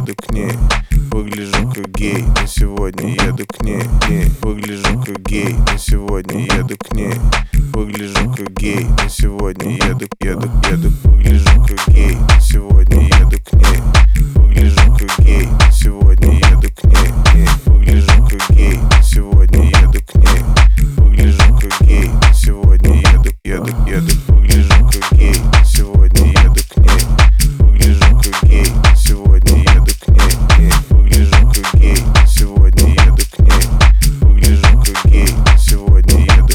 еду к ней. Выгляжу как гей, но сегодня еду к ней. Выгляжу как гей, но сегодня еду к ней. Выгляжу как гей, но сегодня еду. Выгляжу как гей, но сегодня еду к ней. Выгляжу как гей, но сегодня еду к ней. Выгляжу как гей, но сегодня еду к ней. Выгляжу как гей, но сегодня еду. Выгляжу как гей, но сегодня еду к ней. Выгляжу как гей, но сегодня еду к ней. Выгляжу как гей, но сегодня еду к ней. Выгляжу как гей, но сегодня еду.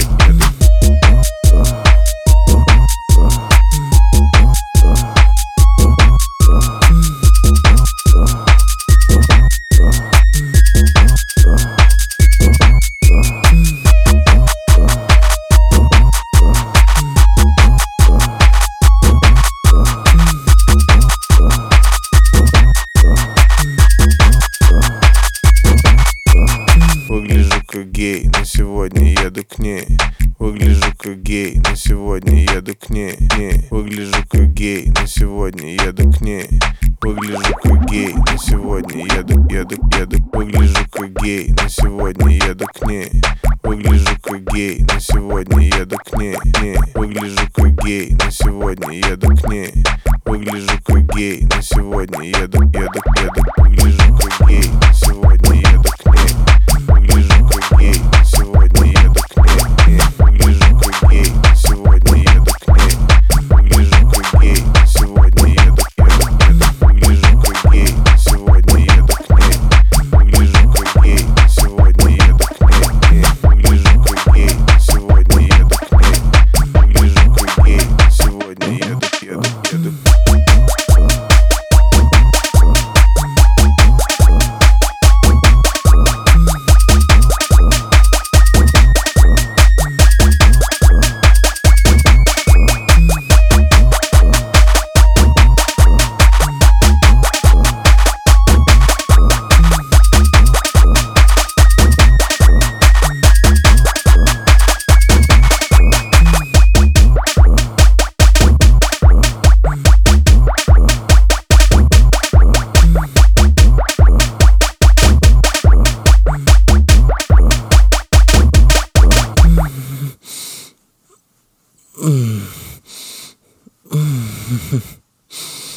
Выгляжу как гей, но сегодня еду к ней. Выгляжу как гей, но сегодня еду к ней. Выгляжу как гей, но сегодня еду к ней. Выгляжу как гей, но сегодня еду. Выгляжу как гей, но сегодня еду к ней. Выгляжу как гей, но сегодня еду к ней. Выгляжу как гей, но сегодня еду к ней. Выгляжу как гей, но сегодня еду. Выгляжу как гей, но сегодня еду к ней. Выгляжу как гей, но сегодня еду к ней. Выгляжу как гей, но сегодня еду к ней. Выгляжу как гей, но сегодня еду. Выгляжу как гей, но сегодня еду к ней. Выгляжу как гей, но сегодня еду к ней. Выгляжу как гей, но сегодня еду к ней. Выгляжу как гей, но сегодня еду.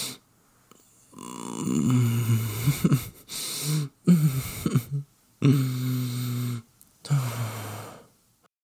Mm-hmm.